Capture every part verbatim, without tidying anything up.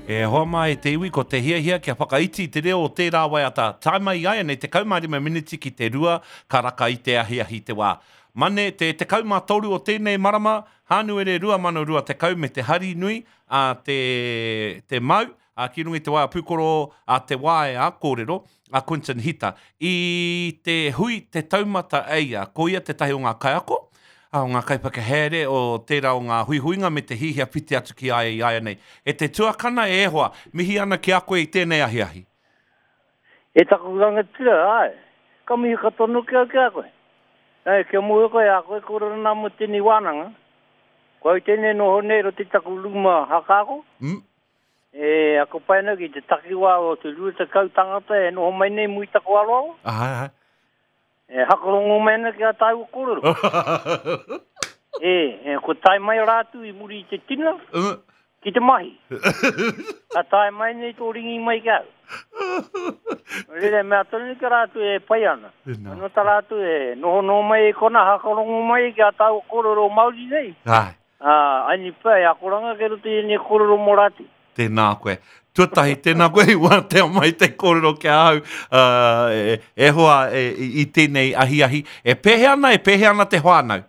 E hoa mai te iwi ko te hia hia kia whakaiti te reo o tērā waiata. Taima i aia nei te kaumārima miniti ki te rua karaka i te ahi ahi te wā. Mane te te kaumā toru o tēnei marama, hānuere rua mano rua te kau me te hari nui a te, te mau, a ki rungi te wā pūkoro a te wā e a kōrero, a Quinton Hita. I te hui te taumata eia, ko ia te tahi o ngā kaiako, a o ngā kaipaka here o tērā o ngā huihuinga me te hihia piti atu ki aia i aia nei. E te tuakana e hoa, mihi ana ki a koe i tēnei ahi ahi. E takuranga tira, ai. Ka mihi katonu ki a ki a koe. Ai, kia mui koe a koe kura nā mo tēni wānanga. Koe tēnei no honei ro te takuluma hakako. Mm. E ako paina ki te takiwa o te rua te kau tangata e no homai nei mui takuaro au. Ahai, ahai. E hakarongo mena ki a tai o kororo. e, e, ko tai mai rātu i muri i te tina, Uh. ki te mahi. A tai mai nei tō ringi mai ki au. Rere mea tonu ki rātu e pai ana. No. No ta rātu e noho no mai e kona hakarongo mai ki a tai o kororo mauri nei. Ai. Ah, ani pai, a koranga ke ruti e ne kororo morati. Tēnā koe. Tuatahi, tēnā koe i wā te mai te kōrero kia au. Uh, e, e hoa e, i tēnei ahi ahi. E pehe ana, e pehe ana te whānau?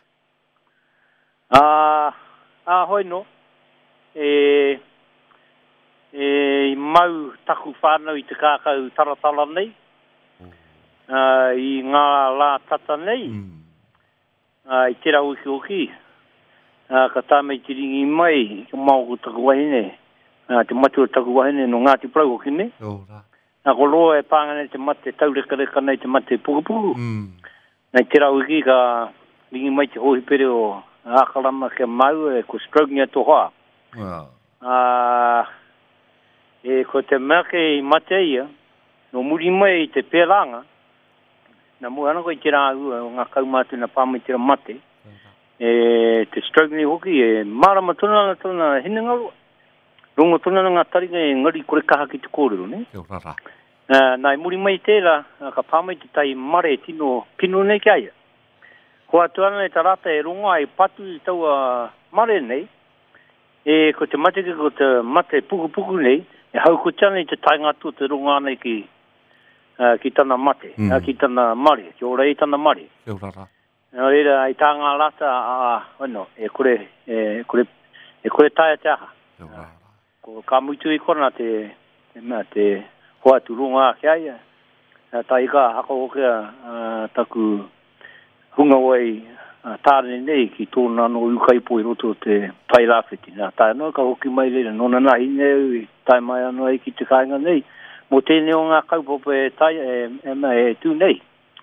Ah, ah, hoi no. E, e mau taku whānau i te kākau taratala nei. Uh, I ngā lā tata nei. Mm. Uh, I tērā uki oki. Uh, ka tāmei te ringi mai, ka mauku taku wahine. Uh, te matua taku wahine no Ngāti Prau hoki ne. Ora. Nā ko roa e pāngane te mate, taureka reka nei te mate pukapuku. Mm. Nei tērā uki ka ringi mai te hohi pere o ākarama kia mau e ko stroking e toha. Wow. Uh, e ko te meke i mate ia, no muri mai i te pēranga, nā mua ana koe tērā ua o ngā kaumātu na pāmai tērā mate, e te stroking i hoki e marama tuna na tuna hinengarua. Rongo tuna na ngā tarika e ngari kore kaha ki te kōrero, ne? Kia ora. Uh, nā i muri mai tērā, uh, ka pāmai te tai mare tino pino nei ki aia. Ko atu ana e tarata e rongo ai patu i taua mare nei, e ko te mate ki ko te mate puku puku nei, e hau ko tana i te tai ngātua te rongo ana ki, uh, ki tana mate, Mm. uh, ki tana mare, ki ora i tana mare. Kia ora. Nā reira, i tā ngā rata, uh, ano, e kore, e kore, e kore taia te aha. Kia ora. Ko ka muitu i kona te, te, mea, te hoa tu runga ki aia. Uh, ta i ka haka okea uh, taku hunga wai uh, tāne nei ki tōna no ukaipo i roto te tai rāwhiti. Nā tai no ka hoki mai reira, nona nahi nei, tai mai anō ai ki te kāinga nei. Mo tēne o ngā kaupopo e tai, e, e, e, e tū nei.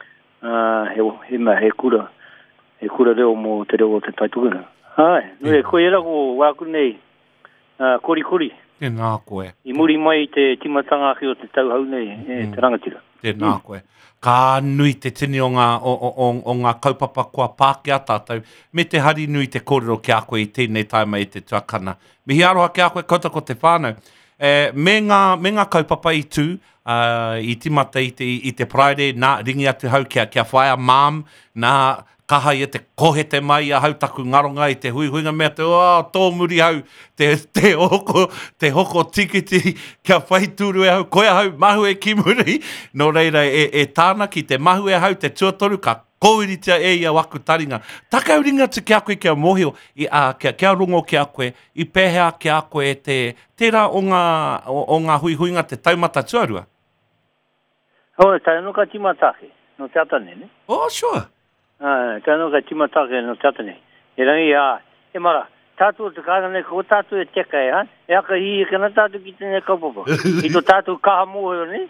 Uh, he, he, he, he kura, he kura reo mo te reo o te taitukuna. Ai, no e koe era ko wāku nei, uh, kori kori. Tēnā koe. I muri mai te timatanga ki o te tauhau nei, e te rangatira. Tēnā koe. Ka nui te tini o ngā, o, o, o, o ngā kaupapa kua pāke a tātou, me te hari nui te kōrero ki a koe i tēnei taima i te tuakana. Mihi aroha ki a koe kouta ko te whānau. E, me, ngā, me ngā kaupapa i tū, uh, i timata i te, i te Friday, nā ringi atu hau kia, kia whaia mām, nā kaha ia te kohe te mai a hau taku ngaronga i te huihuinga mea te oh, tōmuri hau, te, te hoko, te hoko tikiti kia whaituru e hau, koe hau mahu e kimuri, no reira e, e tāna ki te mahu e hau, te tuatoru ka kōiritia e ia waku taringa. Takau ringa tu kia koe kia mohio, i, a, kia, kia rungo kia koe, i pehea kia koe te tērā o ngā, o, o ngā huihuinga te taumata tuarua. Hoi, tai no ka timatake, no te atane, ne? Oh, sure. Ah, tai no ka timatake no te atane. E rangi, ah, e mara, tātou te kāna nei, ko tātou e teka e, ha? E aka hi e kana tātou ki tēnei kaupapa. I tō tātou kaha mōheo, ne?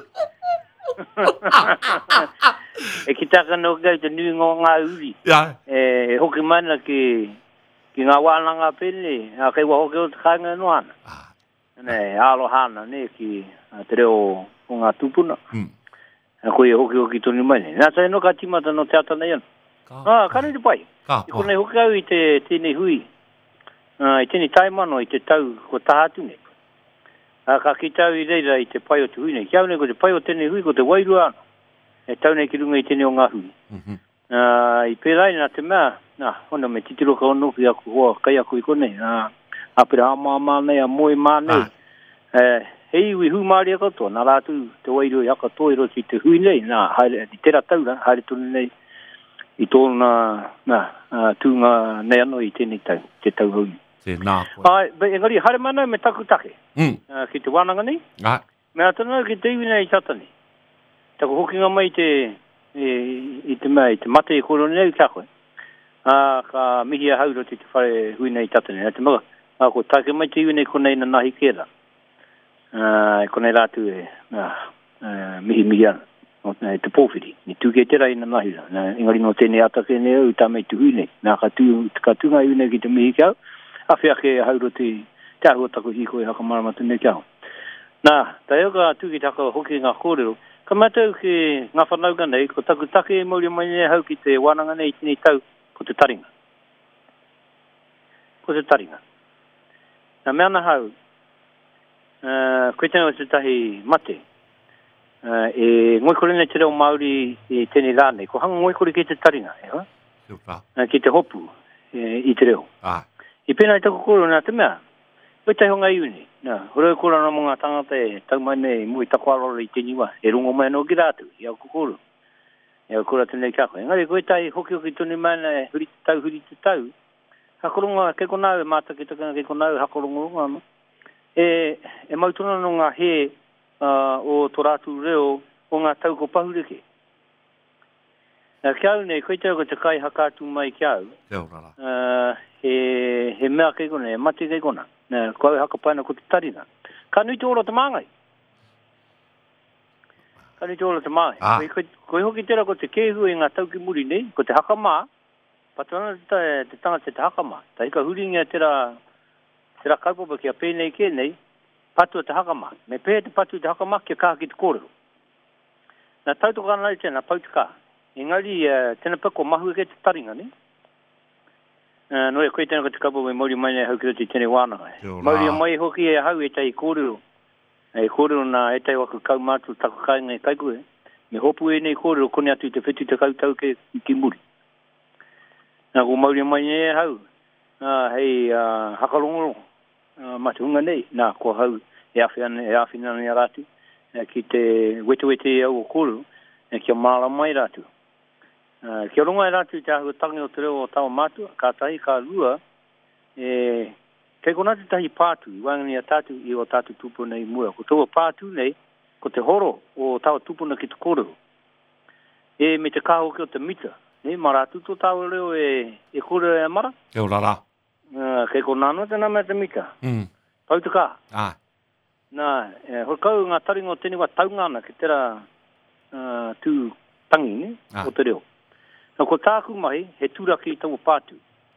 E ki taka no kei te nui ngō ngā uri. Yeah. E, e hoki mana ki, ki ngā wānanga pene, a kei wa hoki o te kāinga no ana. Ah. Nei, alo hana, ne, ki a te reo o ngā tūpuna. Mm. A koe e hoki hoki tonu mai nei. Nā tai no ka timata no te atana ian. Ah, kane te pai. Ka I konei hoki au i te tēnei hui. Uh, I tēnei taimano i te tau ko tahatu nei. Uh, ka ki tau i reira i te pai o te hui nei. Kiau nei ko te pai o tēnei hui ko te wairua ana. E tau nei ki runga i tēnei o ngā hui. Mm-hmm. Uh, I pērai nā te mea, nā, hona me titiro ka ono ki aku hoa, kai aku i konei. Uh, a pera ama ama nei, a moe mā nei. e hei ui hu maari katoa nā rātu te wairo i haka tōiro ki te hui nei nā haere i tera taura haere tonu nei i tōna nā tūnga nei ano i tēnei tau te tau hui te nā koe ai engari haere mana me taku take mm. uh, ki te wānanga nei ah. me atana ki te iwi nei tatani taku hokinga mai te i, i te mai te mate i koro nei kia koe a ka mihi a hauro te te whare hui nei tatani a te maga a ko take mai te iwi nei konei na nahi kera uh, konei rātu e uh, uh, mihi mihi ana o te pōwhiri ni tūke tera i na nahi na engari no tēnei atake nei au ta mai tu hui nei nā ka tū ka tūnga iwi nei ki te mihi kia a whia ke hauro te te ahua tako hiko e haka maramatu nei kia nā tai oka tūki taka hoki ngā kōrero ka matau ki ngā whanauga nei ko taku take mauri mai nei hau ki te wānanga nei tini tau ko te taringa ko te taringa nā mea na hau uh, koe tēnei o te tahi mate uh, e ngoikore nei te reo Māori e tēnei rā nei ko hanga ngoikore ki te taringa e hoa uh, ki te hopu e, i te reo ah. i pēnā i taku kōrero nā te mea koe tai honga iuni nā hore kōra nā mga tangata e tau mai nei mui taku arora i tēni wā e rungo mai no ki rātu i au kōrero e au kōra tēnei kia koe engari koe tai hoki hoki tōni mai nei huri te tau huri te tau hakoronga ke konau e māta ki takana ke konau hakoronga runga no e, e mautuna no ngā he uh, o tō rātu reo o ngā tau ko pahureke nā kia au nei koe tai ko te kai hakātu mai kia au uh, he, he mea kei kona, he mate kei kona nā koe haka paina ko te tarina ka nui te ora te māngai ka nui te ora te māngai ah. koe, koe hoki tera ko te kehu e ngā tau ki muri nei ko te haka mā patana te, te tanga te te haka mā ta hika huringia tera tera kaupapa kia pēnei ke nei patu te haka mā me pē te patu te haka mā kia kaha ki te kōrero nā tautu ka nai tēnā pautu kā engari uh, tēnā pako mahu ke te taringa nei Uh, no e koe tēnā ko te kapo me mauri mai nei hau ki te tēnei wānanga. Mauri a mai hoki e hau e tai kōrero. E kōrero nā e tai waka kau mātu taku kāinga e kaikue. Me hopu e nei kōrero kone atu te whetu te kau tau ke ki muri. Nā ko mauri a mai nei hau. Uh, hei uh, hakarongo uh, matahunga nei. Nā ko hau e awhiana e awhina nei rātu. Uh, ki te wete wete e au o kōrero. E kia māla mai rātu. Uh, kia runga e rātu te ahua tangi o te reo o tawa mātua, ka tahi, ka rua, e, kei kona te tahi pātu, i wangani a tātu i o tātu tupuna i mua. Ko taua pātu nei, ko te horo o tawa tupuna ki te kōrero. E me te kāho ki o te mita, ne, mara tuto tawa reo e, e kōrero e mara. Keo rara. Uh, kei kona anō te nama te mita. Mm. Pau te kā. Ah. Nā, e, hoi kau ngā taringa o tēne wa taungana ki tera uh, tū tangi, ne, ah. o te reo. Nā ko tāku mai, he tūraki i tau pātu.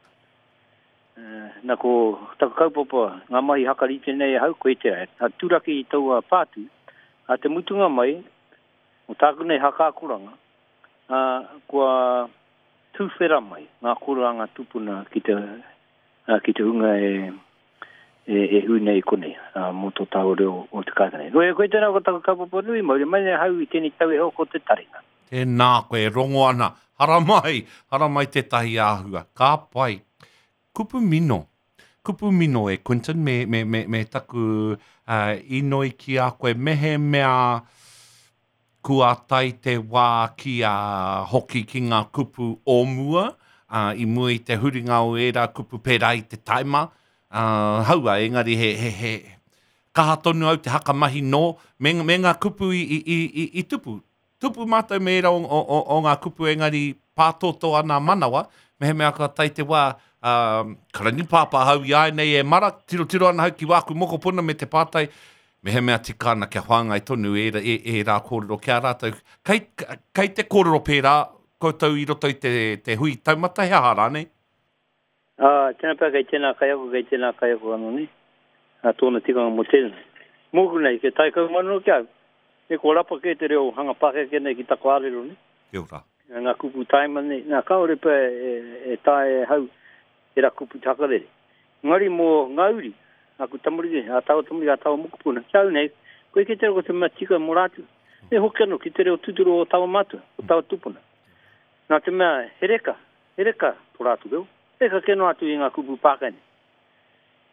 Uh, nā ko taku kaupapa, ngā mahi hakarite nei hau koe te ai. Nā tūraki i tau pātu, a te mutunga mai, o tāku nei hakakuranga, uh, kua tūwhera mai, ngā kuranga tupuna ki te, uh, ki te unga e, e, e hui nei kone, uh, mo tō tau reo o te kātanei. Roi e koe tēnā ko taku kaupapa nui, mauri mai nei hau i tēni tau e hoko te taringa. Tēnā koe, rongo ana. Hara mai, hara mai te tahi āhua. Ka pai. Kupu mino. Kupu mino e Quinton me, me, me, me taku uh, inoi ki a koe mehe mea kua tai te wā ki a hoki ki ngā kupu o mua. Uh, I mua i te huringa o era kupu pera i te taima. Uh, haua, engari he, he, he. Kaha tonu au te hakamahi no. Me, me ngā kupu i, i, i, i tupu. Tupu mātou me era o, o, o ngā kupu engari pātoto ana manawa, me he mea ka tai te wā, um, karani pāpā hau i ai nei e mara, tiro tiro ana hau ki wāku moko puna me te pātai, me he mea tikana kia whāngai tonu e, e, e rā kōrero kia rātou. Kei, kei te kōrero pērā, koutou i roto i te, te hui taumata, hea hara nei? Ah, tēnā pā kei tēnā kaiako, kei tēnā kaiako anu ni. A tōna tikanga mo tēnā. Mūku nei, ke tai kau manu kia au. E ko rapa ke te reo hanga pake ke nei ki tako arero ni. Kia ora. Ngā kupu taima nei. Ngā kaore pē e, e tae hau e ra kupu takarere. Ngari mō ngauri, aku tamuri, a tawa tamuri, a tawa mukupuna. Kia au nei, koe ke te reo ko te matika mo rātu. E hoki anu ki te reo tuturo o tawa mātua, o tawa tupuna. Nā te mea, he reka, he reka to rātu reo. Reka ke no atu i ngā kupu pākane.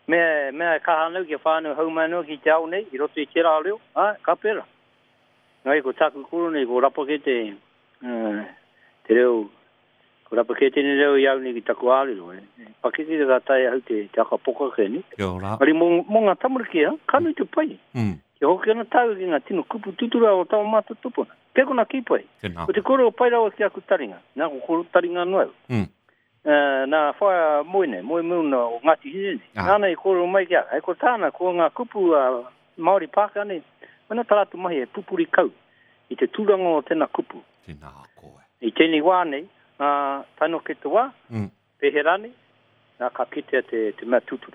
me me ka hanu ki whānu haumanu ki te au nei, i roto i te rā leo, ah, ka pera. Ngai ko taku kuru nei, ko rapa ke te, uh, te reo, ko rapa ke te ni reo iau ni ki taku āri lo, eh. Pakiti te katai au te, te aka poka ke ni. Kia ora. Mari mo, mo ngā tamura ki ha, kanu te pai. Mm. Ki hoki ana tau ki ngā tino kupu tutura o tau mātu tupuna. Peko na ki pai. Tēnā. Ko te kore o pai rawa ki aku taringa. Nā ko koro taringa noau. Mm. Uh, nā whaia moine, moe muna o Ngāti Hine. Ah. Nāna i kore o mai kia. Hei ko tāna, ko ngā kupu uh, Māori Pāka ne, mana taratu mahi e pupuri kau i te tūranga o tēnā kupu. Tēnā koe. I tēnei wā nei, uh, taino ke te wā, Mm. peherane, nā ka kitea te, te mea tuturu.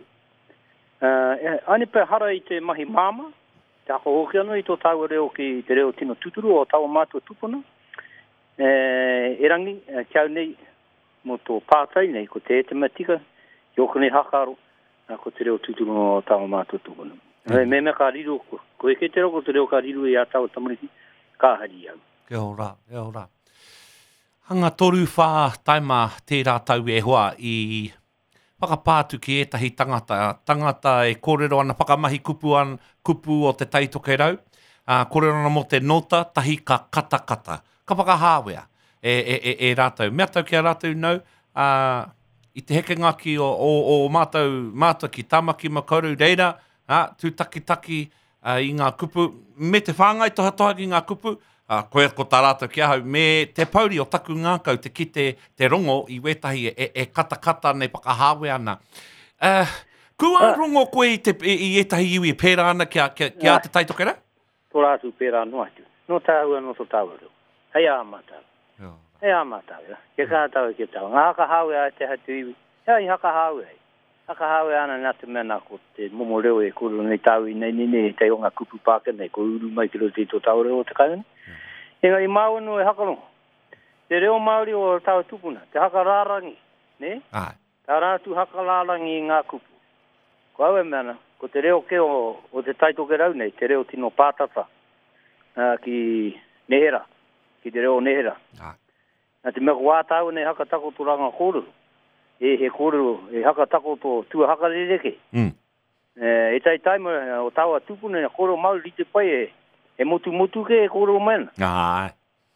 Uh, e, ane pe hara i te mahi māma, te ako hoki anō i tō tau reo ki te reo tino tuturu o tau mātua tupuna. E, e rangi, e, kiau nei, mo tō pātai nei, ko te e te mea tika, i oko nei hakaro, a ko te reo tuturu o tau mātua tupuna. Mm. E, me mea ka riru, ko, ko e ke te reo, ko te reo ka riru i a tau tamariki, ka hari au. Kia ora, kia ora. Hanga toru whā taima tērā tau e hoa i whakapātu ki etahi tangata. Tangata e kōrero ana whakamahi kupu, an, kupu o te taitoke rau. Uh, kōrero ana mo te nota, tahi ka katakata. Ka whakahāwea e, e, e, e rātou. Mea tau ki a rātou nau, uh, i te heke ngaki o, o, o mātou, mātou ki tamaki makauru reira, uh, tū taki taki uh, i ngā kupu, me te whāngai toha toha ki ngā kupu, Uh, koe ko tā rātou ki ahau, me te pauri o taku ngākau te ki te, te rongo i wetahi e, e katakata nei whakahāwe ana. Uh, kua uh, rongo koe i, te, i, i etahi iwi e pērā ana ki a, ki, ki a te taitokera? Tō rātu pērā no atu. No tāua no tō tāua reo. Hei a mātau. Yeah. Hei a mātau. Ke kā tau ki tau. Ngā haka hawe a te hatu iwi. Hei haka hawe. Haka hawe ana nā te mena ko te momo reo e kuru nei tau i nei nene te o ngā kupu pāka nei ko uru mai ki rote i tō tau reo o te kainga. Enga i Māunu e hakarongo. Te reo Māori o tau tupuna. Te haka rārangi. Ne? Ai. Tā rātu haka rārangi i ngā kupu. Ko au e mena, ko te reo ke o, o te taitoke rau nei, te reo tino pātata uh, ki Nehera. Ki te reo Nehera. Ai. Nā te mea ko wātau nei haka tako tō ranga kōrero. E he kōrero, e haka tako tō tua haka rereke. Mm. E, e tai taima o taua tupuna na kōrero Māori i te pai e e motu motu ke e kōrero mena. Ai.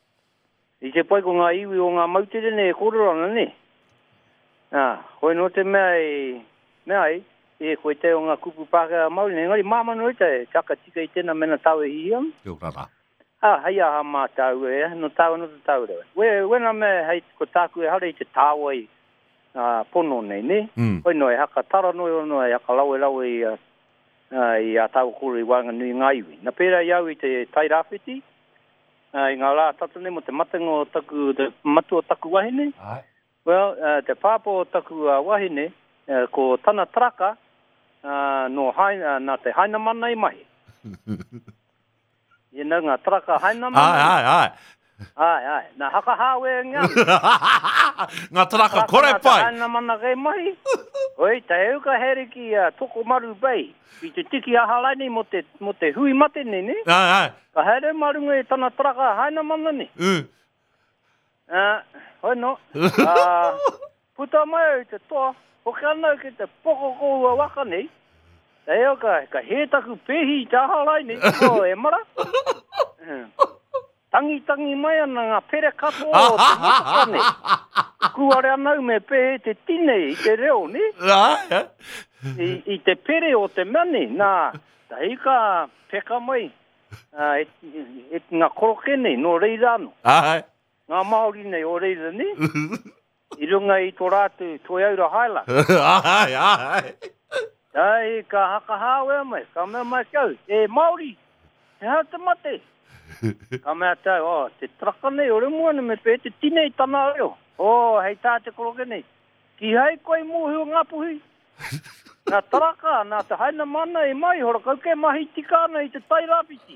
I te pai ko ngā iwi o ngā mautere ne e kōrero ana ne. Ah, hoi no te mea e, mea e, e koe te o ngā kupu pāka Māori ne, ngari māmanu e te, taka tika i tēnā mena tau e hiam. Kia ora. Ah, hei aha mā tau e, no tau no te tau rewa. We, wena mea hei ko tāku e hara i te tāua i uh, pono nei ne. Mm. Hoi no e haka tara noi o no e haka laue laue i uh, Uh, i a tau kuru i wanga nui ngā iwi. Nā pērā iau i te tai rāwhiti, uh, i ngā rā tatane mo te matango o taku, te matu o taku wahine. Ai. Well, uh, te pāpo o taku uh, wahine, uh, ko tana traka, uh, no hai, uh, nā te haina mana i mahi. I nā ngā traka haina mana. Ai, ai, ai. Ai, ai. Nā haka hawe ngā. Ngā traka kore pai. Haina mana kei mahi. Oi, te heuka here ki uh, toko maru bai. I te tiki ahalaini mo te, mo te hui mate nei, ne? Ai, ai. Ka here marunga e tana traka haina mana ne. Mm. Uh, hoi no. Uh, puta mai i te toa. Hoki ana ki te poko koua waka nei. Te heuka, ka hētaku pehi i te ahalaini. O, e mara. Uh. Tangi tangi mai ana ngā pere kato o te mutaka ne. Kuare anau me pehe te tine i te reo ne. Ai. I, I te pere o te mani. Nā, ta hika peka mai. Uh, e, e, ngā koroke nei no reira ano. Ai. Ngā Māori nei o reira ne. I runga i tō rātu tō aura haila. Ai, ai. Tai ka haka hawe mai. Ka mea mai kau. E Māori. He hau te mate. Ka mea tau, oh, te traka nei, ore muana me pe, te tine i tana reo. Oh, hei tā te koroke nei. Ki hei koe mūhi o ngā puhi. Nā traka, nā te haina mana e mai, hora kauke mahi tika ana i te tai rapiti.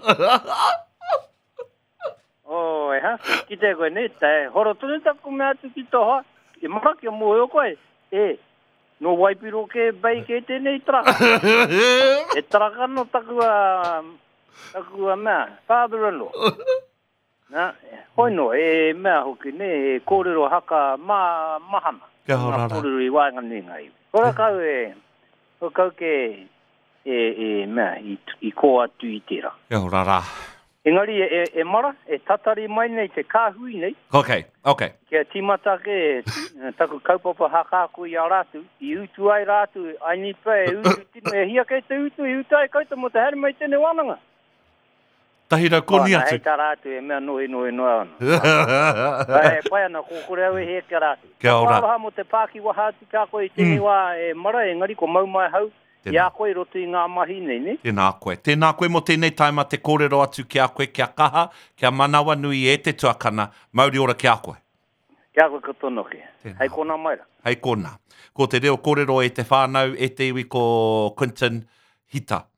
Oh, e ha, ki te koe nei, te hora tunu taku mea tu ki toha. E maraki a mūhi o koe. E, no waipiro ke bei ke tēnei traka. E traka no taku a... Taku a mea, father-in-law. Nā, hoi no, e mea hoki ne, e kōrero haka mā, mahana. Kia ora. Kōrero i wāinga ni ngai. Kora kau e, o kau ke e, e mea, i, i ko atu i tera. Kia ora rā. Engari, e, e mara, e tatari mai nei te kāhui nei. Ok, ok. Kia timata ke, taku kaupapa hakaku i a rātu, i utu ai rātu, ai ni pē, e utu tino, e hia kei te utu, i utu ai kauta mo te hari mai tene wānanga. Tahira koni atu. Hei tā rātu, e mea noe noe noe ana. E pai ana, kukure au e he kia rātu. Kia ora. Ka mo te pāki wahāti kā koe, tēnei wā e mara, e ngari ko mau mai hau. I a koe roto i ngā mahi nei, ne? Tēnā koe. Tēnā koe mo tēnei taima te kōrero atu ki a koe, kia kaha, kia manawa nui e te tuakana, mauri ora ki a koe. Kia koe katono ke. Hei kona maira. Hei kona. Ko te reo kōrero e te whānau, e te iwi ko Quinton Hita.